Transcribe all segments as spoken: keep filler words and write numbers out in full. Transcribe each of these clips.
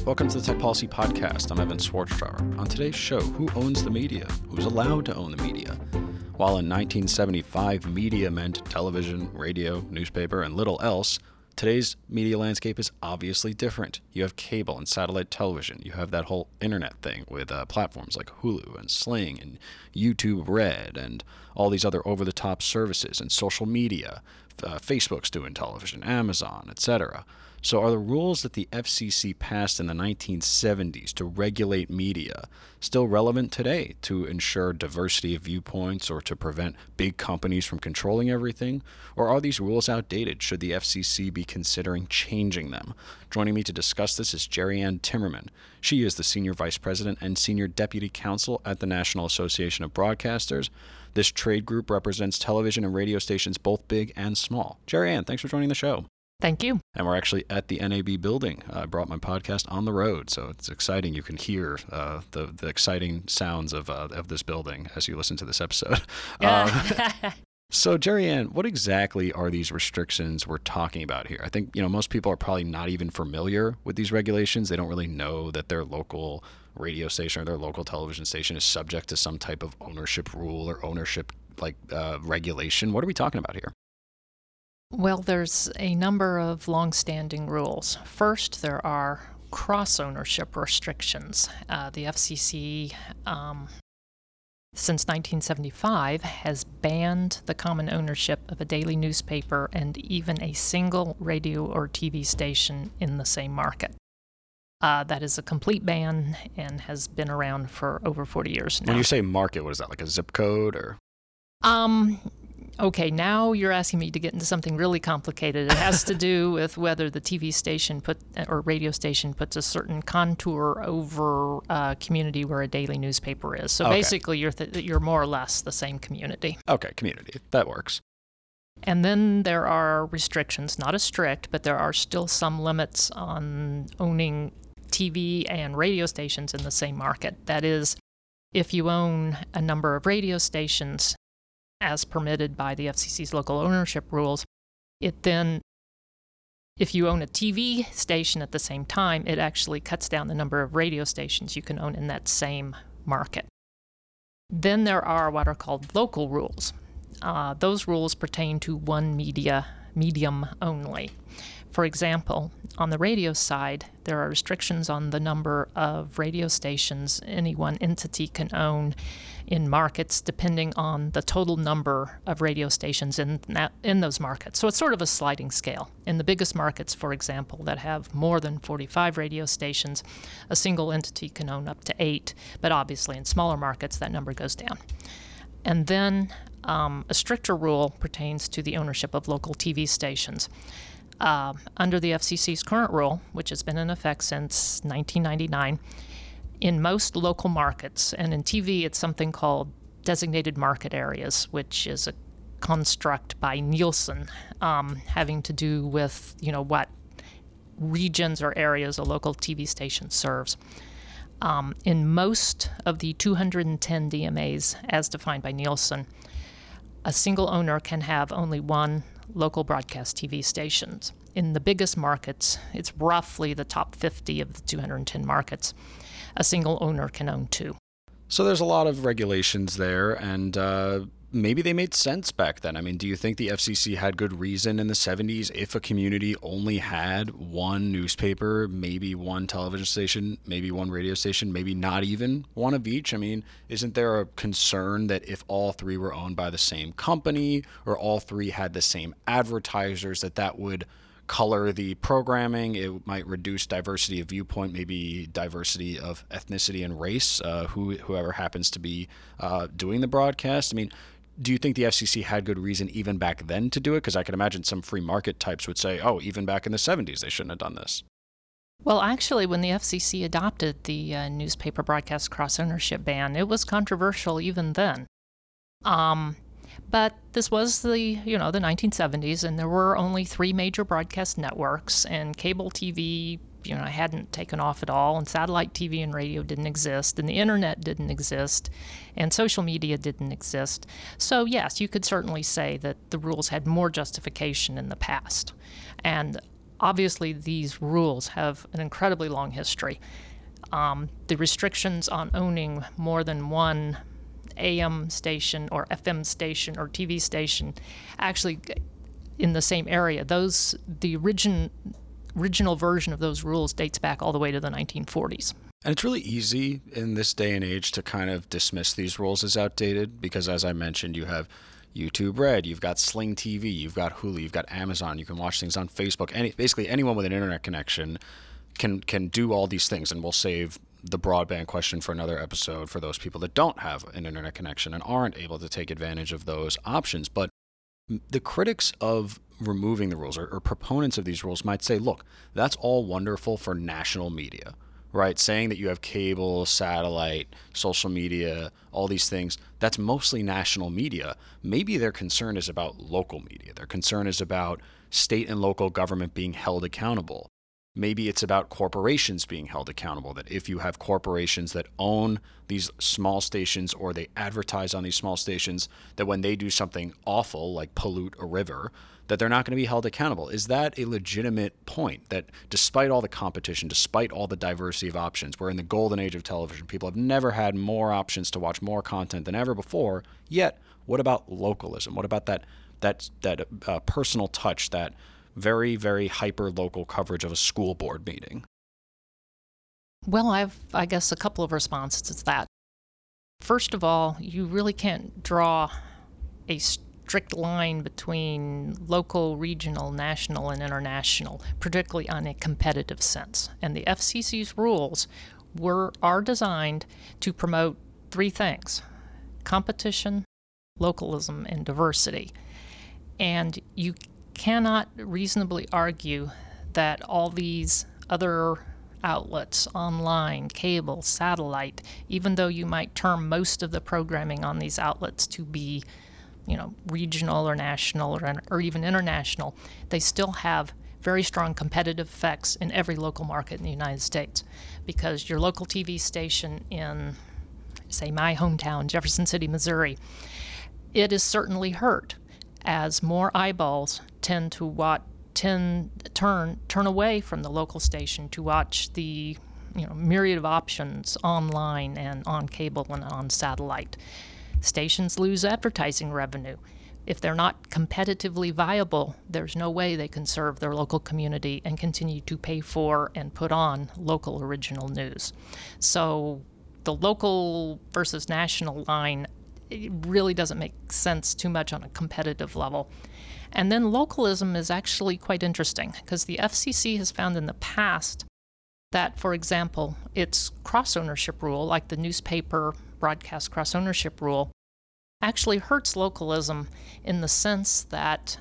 Welcome to the Tech Policy Podcast. I'm Evan Swartztrauer. On today's show, who owns the media? Who's allowed to own the media? While in nineteen seventy-five, media meant television, radio, newspaper, and little else, today's media landscape is obviously different. You have cable and satellite television. You have that whole internet thing with uh, platforms like Hulu and Sling and YouTube Red and all these other over-the-top services and social media. Uh, Facebook's doing television, Amazon, et cetera. So are the rules that the F C C passed in the nineteen seventies to regulate media still relevant today to ensure diversity of viewpoints or to prevent big companies from controlling everything? Or are these rules outdated? Should the F C C be considering changing them? Joining me to discuss this is Jerry Ann Timmerman. She is the Senior Vice President and Senior Deputy Counsel at the National Association of Broadcasters. This trade group represents television and radio stations both big and small. Jerry Ann, thanks for joining the show. Thank you. And we're actually at the N A B building. I brought my podcast on the road, so it's exciting. You can hear uh, the the exciting sounds of uh, of this building as you listen to this episode. Yeah. Um, so, Jerry Ann, what exactly are these restrictions we're talking about here? I think you know most people are probably not even familiar with these regulations. They don't really know that their local radio station or their local television station is subject to some type of ownership rule or ownership like uh, regulation. What are we talking about here? Well, there's a number of long-standing rules. First, there are cross-ownership restrictions. Uh, the F C C, um, since nineteen seventy-five, has banned the common ownership of a daily newspaper and even a single radio or T V station in the same market. Uh, that is a complete ban and has been around for over forty years now. When you say market, what is that, like a zip code or? Um... Okay, now you're asking me to get into something really complicated. It has to do with whether the T V station put or radio station puts a certain contour over a community where a daily newspaper is. So okay. basically, you're th- you're more or less the same community. Okay, community. That works. And then there are restrictions, not as strict, but there are still some limits on owning T V and radio stations in the same market. That is, if you own a number of radio stations, as permitted by the F C C's local ownership rules, it then, if you own a T V station at the same time, it actually cuts down the number of radio stations you can own in that same market. Then there are what are called local rules. Uh, those rules pertain to one media medium only. For example, on the radio side, there are restrictions on the number of radio stations any one entity can own in markets depending on the total number of radio stations in that, in those markets. So it's sort of a sliding scale. In the biggest markets, for example, that have more than forty-five radio stations, a single entity can own up to eight, but obviously in smaller markets, that number goes down. And then um, a stricter rule pertains to the ownership of local T V stations. Uh, under the F C C's current rule, which has been in effect since nineteen ninety-nine, in most local markets, and in T V it's something called designated market areas, which is a construct by Nielsen um, having to do with, you know, what regions or areas a local T V station serves. Um, in most of the two hundred ten D M As, as defined by Nielsen, a single owner can have only one local broadcast T V stations. In the biggest markets, it's roughly the top fifty of the two hundred ten markets, a single owner can own two. So there's a lot of regulations there, and uh, maybe they made sense back then. I mean, do you think the F C C had good reason in the seventies if a community only had one newspaper, maybe one television station, maybe one radio station, maybe not even one of each? I mean, isn't there a concern that if all three were owned by the same company or all three had the same advertisers, that that would color the programming? It might reduce diversity of viewpoint, maybe diversity of ethnicity and race, uh, who, whoever happens to be uh, doing the broadcast. I mean, do you think the F C C had good reason even back then to do it? Because I can imagine some free market types would say, oh, even back in the seventies, they shouldn't have done this. Well, actually, when the F C C adopted the uh, newspaper broadcast cross-ownership ban, it was controversial even then. Um, but this was the, you know, the nineteen seventies, and there were only three major broadcast networks, and cable T V, you know, hadn't taken off at all, and satellite T V and radio didn't exist, and the internet didn't exist, and social media didn't exist. So yes, you could certainly say that the rules had more justification in the past. And obviously these rules have an incredibly long history. Um, the restrictions on owning more than one A M station or F M station or T V station actually in the same area, those the origin, original version of those rules dates back all the way to the nineteen forties. And it's really easy in this day and age to kind of dismiss these rules as outdated because, as I mentioned, you have YouTube Red, you've got Sling T V, you've got Hulu, you've got Amazon, you can watch things on Facebook. Any, basically anyone with an internet connection can can do all these things, and we'll save the broadband question for another episode for those people that don't have an internet connection and aren't able to take advantage of those options. But the critics of removing the rules or, or proponents of these rules might say, look, that's all wonderful for national media, right? Saying that you have cable, satellite, social media, all these things, that's mostly national media. Maybe their concern is about local media. Their concern is about state and local government being held accountable. Maybe it's about corporations being held accountable, that if you have corporations that own these small stations or they advertise on these small stations, that when they do something awful, like pollute a river, that they're not going to be held accountable. Is that a legitimate point, that despite all the competition, despite all the diversity of options, we're in the golden age of television, people have never had more options to watch more content than ever before, yet what about localism? What about that that that uh, personal touch, that very, very hyper-local coverage of a school board meeting? Well, I have, I guess, a couple of responses to that. First of all, you really can't draw a strict line between local, regional, national, and international, particularly on a competitive sense. And the F C C's rules were are designed to promote three things: competition, localism, and diversity. And you cannot reasonably argue that all these other outlets, online, cable, satellite, even though you might term most of the programming on these outlets to be, you know, regional or national or, or even international, they still have very strong competitive effects in every local market in the United States, because your local T V station in, say, my hometown, Jefferson City, Missouri, it is certainly hurt as more eyeballs tend to watch, tend turn turn away from the local station to watch the, you know, myriad of options online and on cable and on satellite. Stations lose advertising revenue. If they're not competitively viable, there's no way they can serve their local community and continue to pay for and put on local original news. So the local versus national line, it really doesn't make sense too much on a competitive level. And then localism is actually quite interesting, because the F C C has found in the past that, for example, its cross-ownership rule, like the newspaper broadcast cross-ownership rule, actually hurts localism in the sense that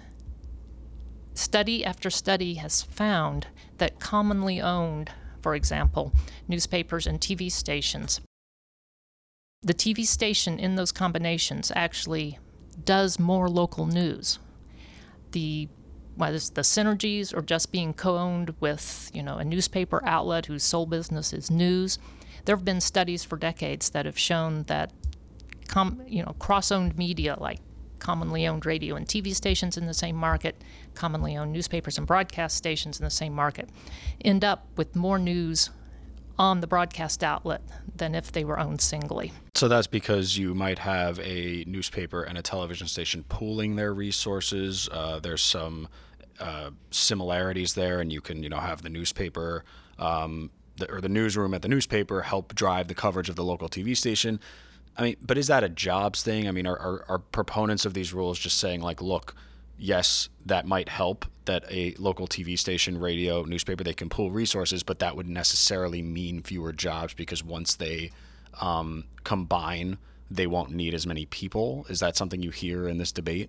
study after study has found that commonly owned, for example, newspapers and T V stations, the T V station in those combinations actually does more local news. The whether it's the synergies or just being co-owned with, you know, a newspaper outlet whose sole business is news, there have been studies for decades that have shown that, com, you know, cross-owned media like commonly owned radio and T V stations in the same market, commonly owned newspapers and broadcast stations in the same market, end up with more news on the broadcast outlet than if they were owned singly. So that's because you might have a newspaper and a television station pooling their resources. Uh, there's some uh, similarities there, and you can, you know, have the newspaper um, the, or the newsroom at the newspaper help drive the coverage of the local T V station. I mean, but is that a jobs thing? I mean, are, are, are proponents of these rules just saying, like, look, yes, that might help, that a local T V station, radio, newspaper, they can pool resources, but that would necessarily mean fewer jobs because once they um, combine, they won't need as many people? Is that something you hear in this debate?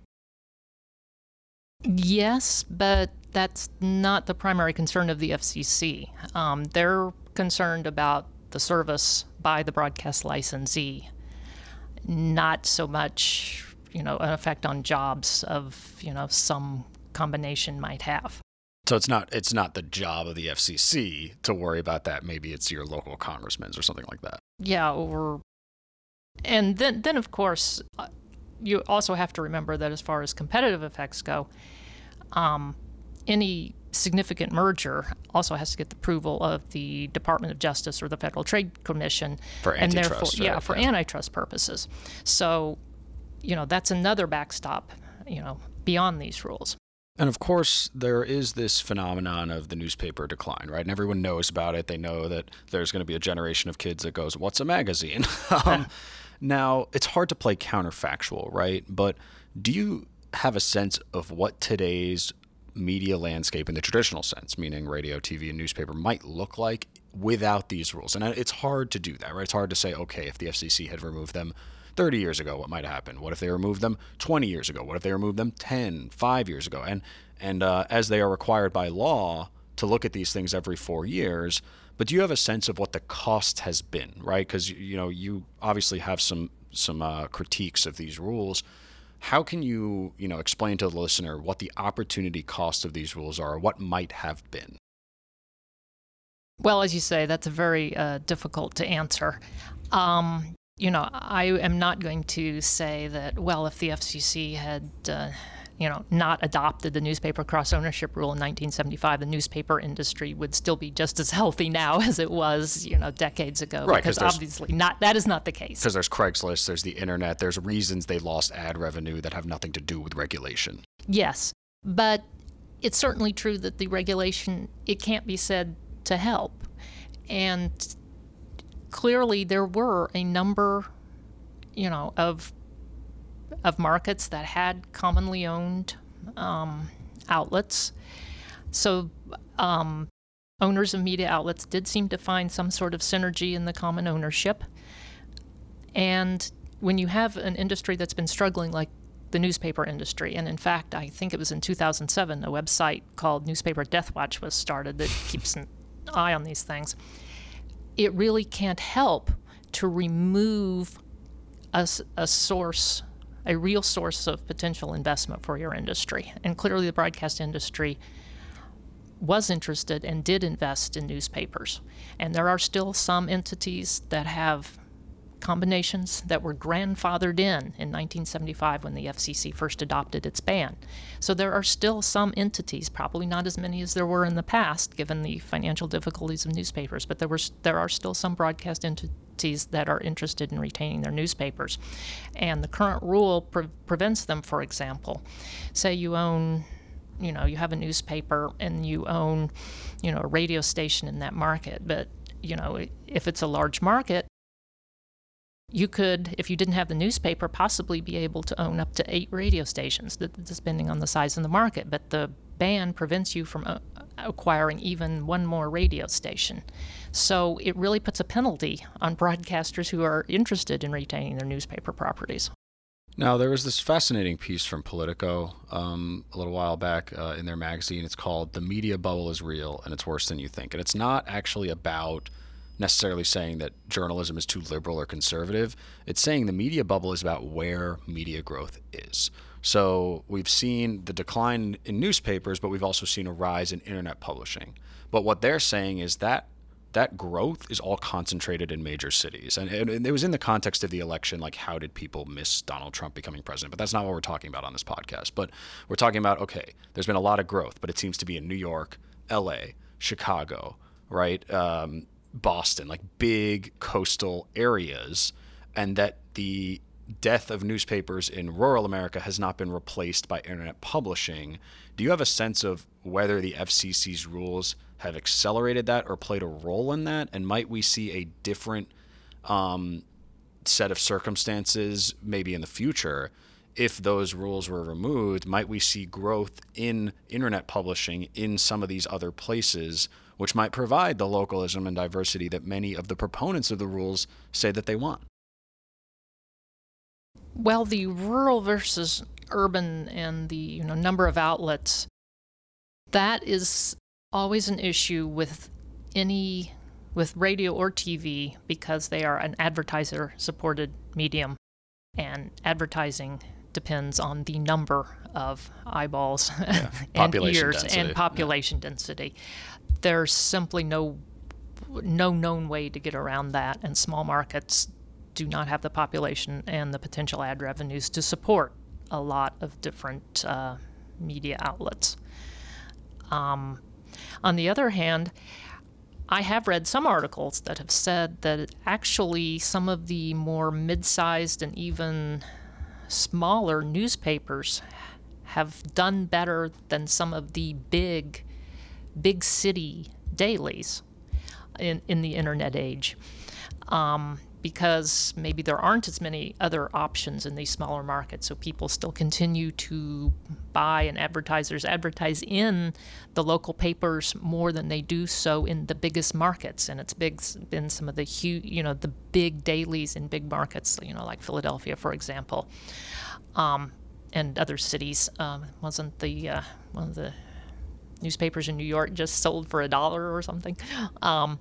Yes, but that's not the primary concern of the F C C. Um, they're concerned about the service by the broadcast licensee, not so much, you know, an effect on jobs of, you know, some combination might have. So it's not it's not the job of the F C C to worry about that. Maybe it's your local congressman's or something like that. Yeah, or and then then of course uh, you also have to remember that as far as competitive effects go, um, any significant merger also has to get the approval of the Department of Justice or the Federal Trade Commission. For and antitrust, therefore, yeah, right? for Yeah. antitrust purposes. So, you know, that's another backstop, you know, beyond these rules. And of course, there is this phenomenon of the newspaper decline, right? And everyone knows about it. They know that there's going to be a generation of kids that goes, "What's a magazine?" um, now, it's hard to play counterfactual, right? But do you have a sense of what today's media landscape in the traditional sense, meaning radio, T V, and newspaper, might look like without these rules? And it's hard to do that, right? It's hard to say, okay, if the F C C had removed them thirty years ago, what might have happened? What if they removed them twenty years ago? What if they removed them ten, five years ago? And and uh, as they are required by law to look at these things every four years, but do you have a sense of what the cost has been, right? Because, you know, you obviously have some some uh, critiques of these rules. How can you, you know, explain to the listener what the opportunity cost of these rules are, or what might have been? Well, as you say, that's very uh, difficult to answer. Um, you know, I am not going to say that, well, if the F C C had, uh, you know, not adopted the newspaper cross-ownership rule in nineteen seventy-five, the newspaper industry would still be just as healthy now as it was, you know, decades ago. Right, because obviously not that is not the case. Because there's Craigslist, there's the internet, there's reasons they lost ad revenue that have nothing to do with regulation. Yes, but it's certainly true that the regulation, it can't be said to help. And clearly there were a number, you know, of of markets that had commonly owned um, outlets. So um, owners of media outlets did seem to find some sort of synergy in the common ownership. And when you have an industry that's been struggling like the newspaper industry, and in fact, I think it was in two thousand seven, a website called Newspaper Death Watch was started that keeps an eye on these things. It really can't help to remove a, a source, a real source of potential investment for your industry. And clearly the broadcast industry was interested and did invest in newspapers. And there are still some entities that have combinations that were grandfathered in in nineteen seventy-five when the F C C first adopted its ban. So there are still some entities, probably not as many as there were in the past, given the financial difficulties of newspapers, but there were there are still some broadcast entities that are interested in retaining their newspapers. And the current rule pre- prevents them, for example, say you own, you know, you have a newspaper and you own, you know, a radio station in that market, but, you know, if it's a large market, you could, if you didn't have the newspaper, possibly be able to own up to eight radio stations, depending on the size of the market. But the ban prevents you from uh, acquiring even one more radio station. So it really puts a penalty on broadcasters who are interested in retaining their newspaper properties. Now, there was this fascinating piece from Politico um, a little while back uh, in their magazine. It's called "The Media Bubble is Real, and It's Worse Than You Think." And it's not actually about necessarily saying that journalism is too liberal or conservative. It's saying the media bubble is about where media growth is. So we've seen the decline in newspapers, but we've also seen a rise in internet publishing. But what they're saying is that that growth is all concentrated in major cities. And, and it was in the context of the election, like how did people miss Donald Trump becoming president? But that's not what we're talking about on this podcast. But we're talking about, okay, there's been a lot of growth, but it seems to be in New York, L A, Chicago, right? Um, Boston, like big coastal areas, and that the death of newspapers in rural America has not been replaced by internet publishing. Do you have a sense of whether the F C C's rules have accelerated that or played a role in that? And might we see a different um, set of circumstances maybe in the future if those rules were removed? Might we see growth in internet publishing in some of these other places, which might provide the localism and diversity that many of the proponents of the rules say that they want? Well, the rural versus urban and the you know number of outlets, that is always an issue with any with radio or T V because they are an advertiser-supported medium, and advertising depends on the number of eyeballs Yeah. and ears density. and population yeah. density. There's simply no no known way to get around that, and small markets do not have the population and the potential ad revenues to support a lot of different uh, media outlets. Um, on the other hand, I have read some articles that have said that actually some of the more mid-sized and even smaller newspapers have done better than some of the big, big city dailies in, in the internet age. Um, because maybe there aren't as many other options in these smaller markets, so people still continue to buy, and advertisers advertise in the local papers more than they do so in the biggest markets. And it's big in some of the huge, you know, the big dailies in big markets, you know, like Philadelphia, for example, um, and other cities. Um, wasn't the uh, one of the newspapers in New York just sold for a dollar or something? Um,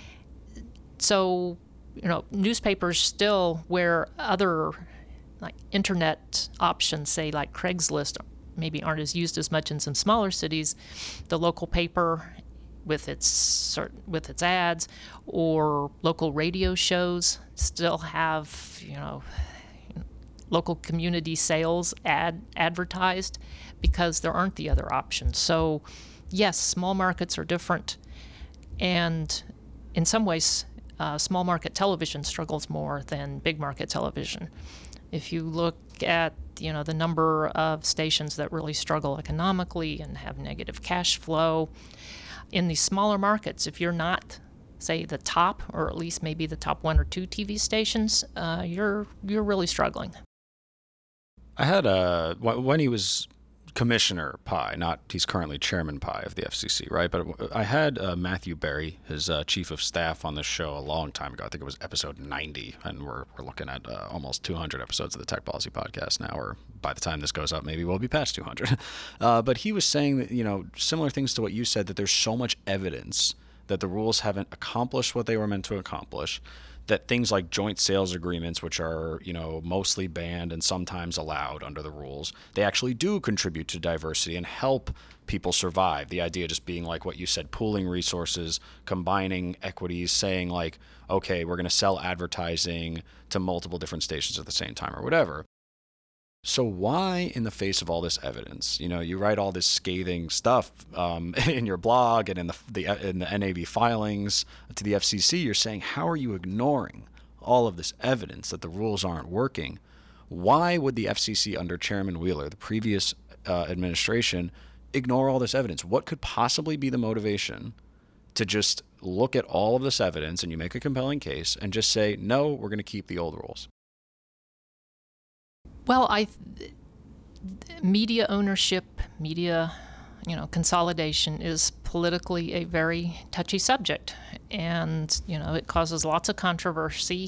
so. You know, newspapers still, where other like internet options, say like Craigslist, maybe aren't as used as much in some smaller cities, the local paper with its with its ads or local radio shows still have, you know, local community sales ad advertised because there aren't the other options. So, yes, small markets are different, and in some ways, Uh, small market television struggles more than big market television. If you look at, you know, the number of stations that really struggle economically and have negative cash flow in these smaller markets, if you're not, say, the top, or at least maybe the top one or two T V stations, uh, you're you're really struggling. I had a when he was Commissioner Pai, not he's currently Chairman Pai of the F C C, right? But I had uh, Matthew Berry, his uh, chief of staff, on the show a long time ago. I think it was episode ninety, and we're we're looking at uh, almost two hundred episodes of the Tech Policy Podcast now, or by the time this goes up, maybe we'll be past two hundred. Uh, but he was saying that, you know, similar things to what you said, that there's so much evidence that the rules haven't accomplished what they were meant to accomplish, that things like joint sales agreements, which are, you know, mostly banned and sometimes allowed under the rules, they actually do contribute to diversity and help people survive. The idea just being like what you said, pooling resources, combining equities, saying like, okay, we're going to sell advertising to multiple different stations at the same time or whatever. So why, in the face of all this evidence, you know, you write all this scathing stuff um, in your blog and in the, the in the N A B filings to the F C C, you're saying, how are you ignoring all of this evidence that the rules aren't working? Why would the F C C under Chairman Wheeler, the previous uh, administration, ignore all this evidence? What could possibly be the motivation to just look at all of this evidence, and you make a compelling case, and just say, no, we're going to keep the old rules? Well, I, media ownership, media, you know, consolidation is politically a very touchy subject, and you know it causes lots of controversy,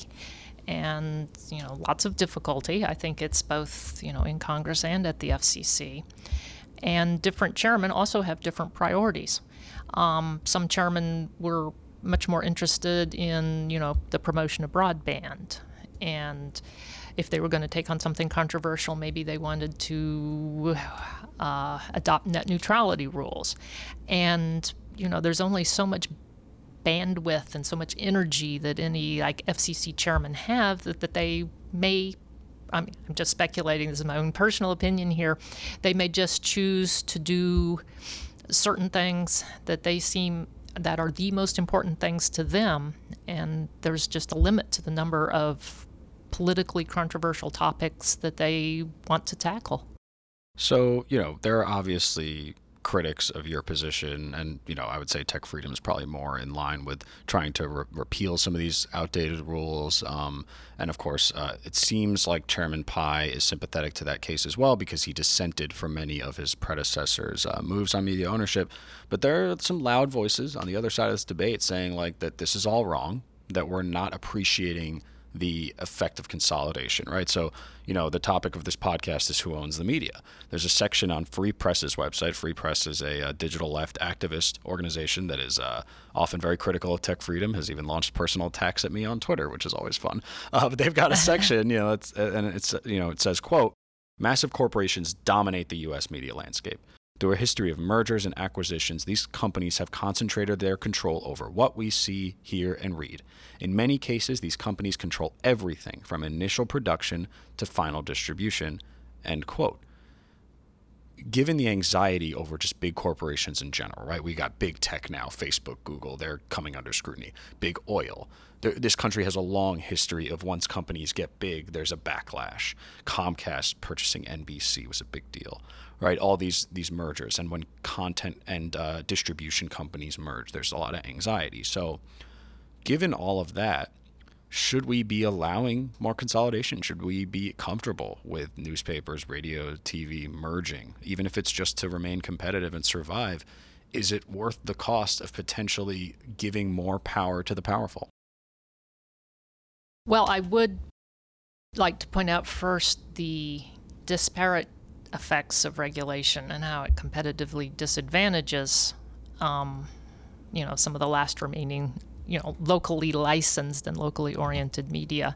and you know lots of difficulty. I think it's both, you know, in Congress and at the F C C, and different chairmen also have different priorities. Um, some chairmen were much more interested in, you know, the promotion of broadband, and if they were going to take on something controversial, maybe they wanted to uh, adopt net neutrality rules. And, you know, there's only so much bandwidth and so much energy that any, like, F C C chairman have that, that they may, I mean, I'm just speculating, this is my own personal opinion here, they may just choose to do certain things that they seem that are the most important things to them, and there's just a limit to the number of politically controversial topics that they want to tackle. So, you know, there are obviously critics of your position, and, you know, I would say Tech Freedom is probably more in line with trying to re- repeal some of these outdated rules. Um, and of course, uh, it seems like Chairman Pai is sympathetic to that case as well, because he dissented from many of his predecessors' uh, moves on media ownership. But there are some loud voices on the other side of this debate saying like that this is all wrong, that we're not appreciating the effect of consolidation, right? So, you know, the topic of this podcast is who owns the media. There's a section on Free Press's website. Free Press is a, a digital left activist organization that is uh, often very critical of tech freedom, has even launched personal attacks at me on Twitter, which is always fun. Uh, but they've got a section, you know, it's, and it's, you know, it says, quote, massive corporations dominate the U S media landscape. Through a history of mergers and acquisitions, these companies have concentrated their control over what we see, hear, and read. In many cases, these companies control everything from initial production to final distribution, end quote. given the anxiety over just big corporations in general, right? We got big tech now, Facebook, Google, they're coming under scrutiny. Big oil. This country has a long history of once companies get big, there's a backlash. Comcast purchasing N B C was a big deal, right? All these these mergers. And when content and uh, distribution companies merge, there's a lot of anxiety. So given all of that, should we be allowing more consolidation? Should we be comfortable with newspapers, radio, T V merging, even if it's just to remain competitive and survive? Is it worth the cost of potentially giving more power to the powerful? Well, I would like to point out first the disparate effects of regulation and how it competitively disadvantages, um, you know, some of the last remaining, you know, locally licensed and locally oriented media.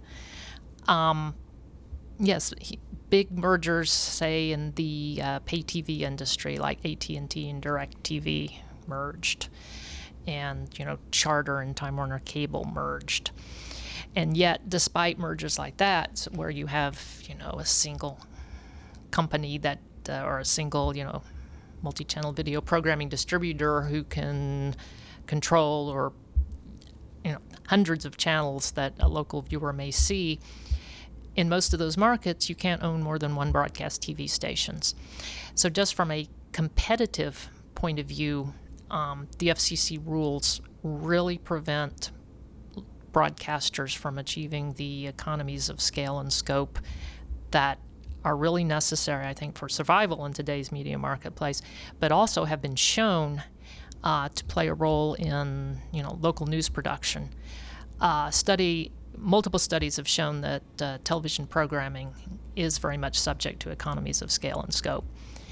Um, yes, he, big mergers, say in the uh, pay T V industry, like A T and T and DirecTV merged, and you know, Charter and Time Warner Cable merged. And yet, despite mergers like that, where you have, you know, a single company that, uh, or a single, you know, multi-channel video programming distributor who can control or, you know, hundreds of channels that a local viewer may see, in most of those markets, you can't own more than one broadcast T V stations. So just from a competitive point of view, um, the F C C rules really prevent broadcasters from achieving the economies of scale and scope that are really necessary, I think, for survival in today's media marketplace, but also have been shown uh, to play a role in, you know, local news production. Uh, study, multiple studies have shown that uh, television programming is very much subject to economies of scale and scope,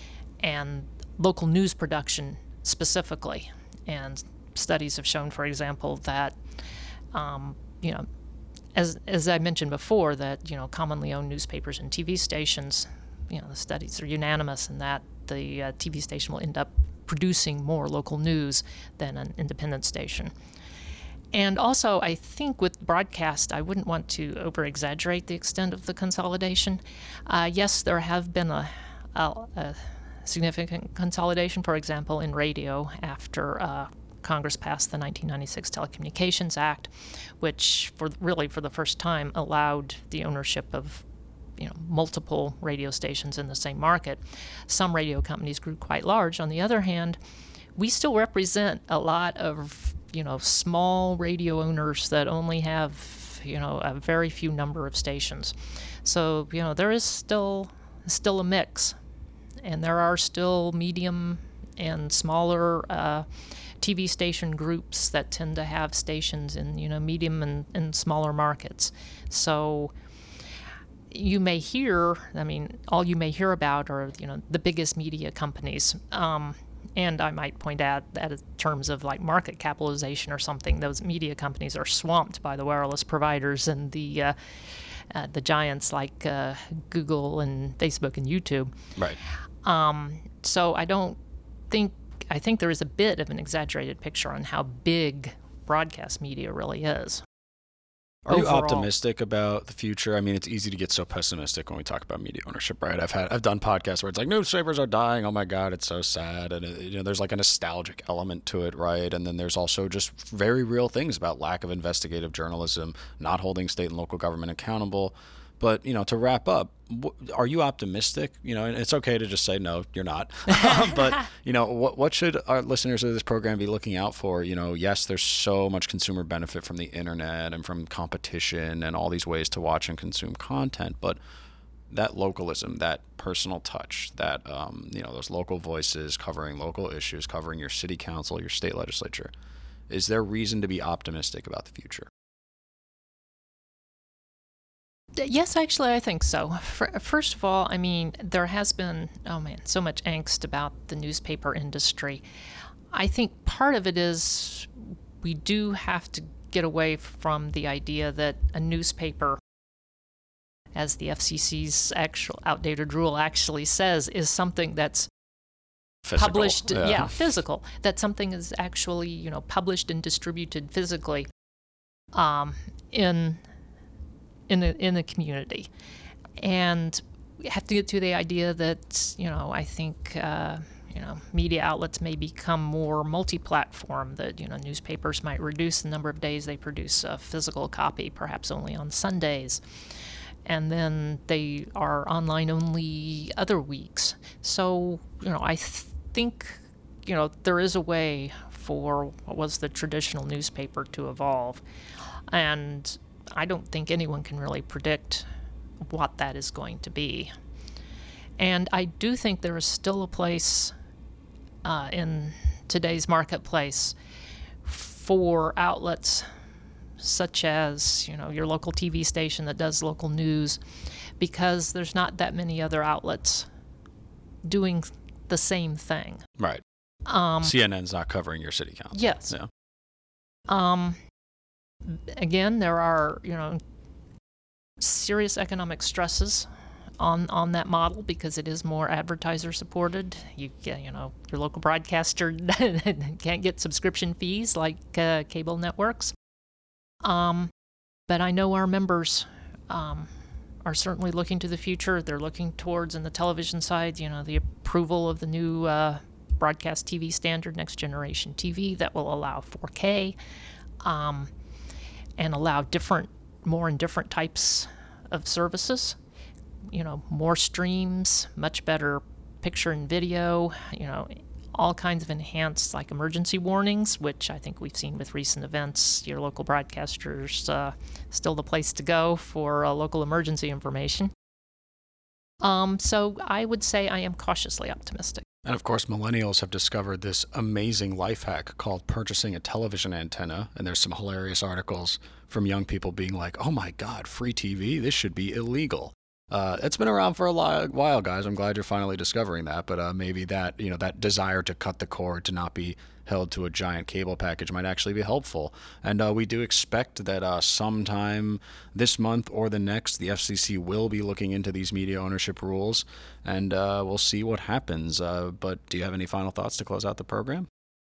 and local news production specifically. And studies have shown, for example, that Um, you know, as as I mentioned before, that, you know, commonly owned newspapers and T V stations, you know, the studies are unanimous in that the uh, T V station will end up producing more local news than an independent station. And also, I think with broadcast, I wouldn't want to over-exaggerate the extent of the consolidation. Uh, yes, there have been a, a, a significant consolidation, for example, in radio after uh, Congress passed the nineteen ninety-six Telecommunications Act, which for really for the first time allowed the ownership of, you know, multiple radio stations in the same market. Some radio companies grew quite large. On the other hand, we still represent a lot of, you know, small radio owners that only have, you know, a very few number of stations. So, you know, there is still still a mix, and there are still medium and smaller uh, T V station groups that tend to have stations in, you know, medium and, and smaller markets. So you may hear, I mean, all you may hear about are, you know, the biggest media companies. Um, and I might point out that in terms of like market capitalization or something, those media companies are swamped by the wireless providers and the uh, uh, the giants like uh, Google and Facebook and YouTube. Right. Um, so I don't think, I think there is a bit of an exaggerated picture on how big broadcast media really is. Are you overall. optimistic about the future? I mean, it's easy to get so pessimistic when we talk about media ownership, right? I've had I've done podcasts where it's like newspapers are dying. Oh my God, it's so sad, and it, you know, there's like a nostalgic element to it, right? And then there's also just very real things about lack of investigative journalism, not holding state and local government accountable. But, you know, to wrap up, are you optimistic? You know, and it's okay to just say, no, you're not. But, you know, what what should our listeners of this program be looking out for? You know, yes, there's so much consumer benefit from the internet and from competition and all these ways to watch and consume content. But that localism, that personal touch, that, um, you know, those local voices covering local issues, covering your city council, your state legislature, is there reason to be optimistic about the future? Yes, actually, I think so. First of all, I mean, there has been, oh man, so much angst about the newspaper industry. I think part of it is we do have to get away from the idea that a newspaper, as the F C C's actual outdated rule actually says, is something that's Physical, published, yeah. yeah, physical. That something is actually, you know, published and distributed physically um, in in the, in the community. And we have to get to the idea that, you know, I think, uh, you know, media outlets may become more multi-platform, that, you know, newspapers might reduce the number of days they produce a physical copy, perhaps only on Sundays. And then they are online only other weeks. So, you know, I th- think, you know, there is a way for what was the traditional newspaper to evolve. And I don't think anyone can really predict what that is going to be. And I do think there is still a place uh, in today's marketplace for outlets such as, you know, your local T V station that does local news, because there's not that many other outlets doing the same thing. Right. Um, C N N's not covering your city council. Yes. Yeah. Um, again, there are, you know, serious economic stresses on on that model because it is more advertiser supported. You get, you know, your local broadcaster can't get subscription fees like uh, cable networks. Um, but I know our members um, are certainly looking to the future. They're looking towards, in the television side, you know, the approval of the new uh, broadcast T V standard, Next Generation T V, that will allow four K um, and allow different, more and different types of services. You know, more streams, much better picture and video, you know, all kinds of enhanced, like, emergency warnings, which I think we've seen with recent events. Your local broadcasters uh, still the place to go for uh, local emergency information. Um, so I would say I am cautiously optimistic. And of course, millennials have discovered this amazing life hack called purchasing a television antenna. And there's some hilarious articles from young people being like, oh my God, free T V? This should be illegal. Uh, it's been around for a while, guys. I'm glad you're finally discovering that. But uh, maybe that, you know, that desire to cut the cord, to not be held to a giant cable package, might actually be helpful. And uh, we do expect that uh, sometime this month or the next, the F C C will be looking into these media ownership rules, and uh, we'll see what happens. Uh, but do you have any final thoughts to close out the program?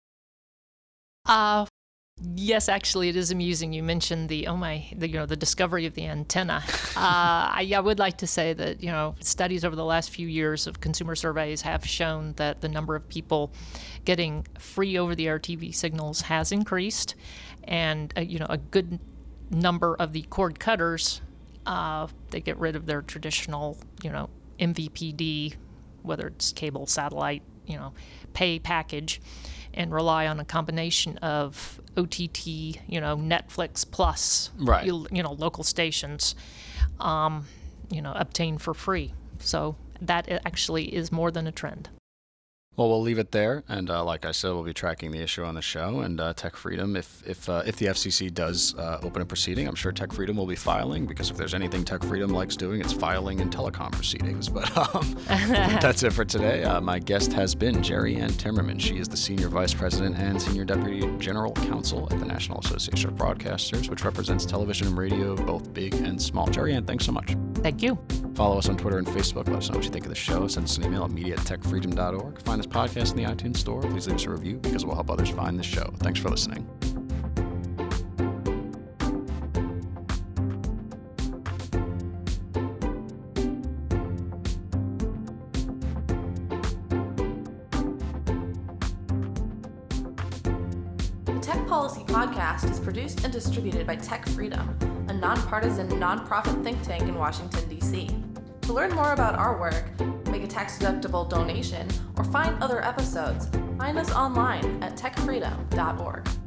Uh, yes, actually, it is amusing. You mentioned the, oh my, the, you know, the discovery of the antenna. uh, I, I would like to say that, you know, studies over the last few years of consumer surveys have shown that the number of people getting free over-the-air T V signals has increased, and uh, you know, a good number of the cord cutters, uh, they get rid of their traditional, you know, M V P D, whether it's cable, satellite, you know, pay package, and rely on a combination of O T T, you know, Netflix plus, right. you, you know, local stations, um, you know, obtained for free. So that actually is more than a trend. Well, we'll leave it there, and uh, like I said, we'll be tracking the issue on the show. And uh, Tech Freedom, if if uh, if the F C C does uh, open a proceeding, I'm sure Tech Freedom will be filing, because if there's anything Tech Freedom likes doing, it's filing in telecom proceedings. But um, that's it for today. Uh, my guest has been Jerry Ann Timmerman. She is the Senior Vice President and Senior Deputy General Counsel at the National Association of Broadcasters, which represents television and radio, both big and small. Jerry Ann, thanks so much. Thank you. Follow us on Twitter and Facebook. Let us know what you think of the show. Send us an email at media at tech freedom dot org. Find this podcast in the iTunes Store. Please leave us a review, because it will help others find the show. Thanks for listening. The Tech Policy Podcast is produced and distributed by Tech Freedom, a nonpartisan, nonprofit think tank in Washington, D C To learn more about our work, make a tax-deductible donation, or find other episodes, find us online at tech freedom dot org.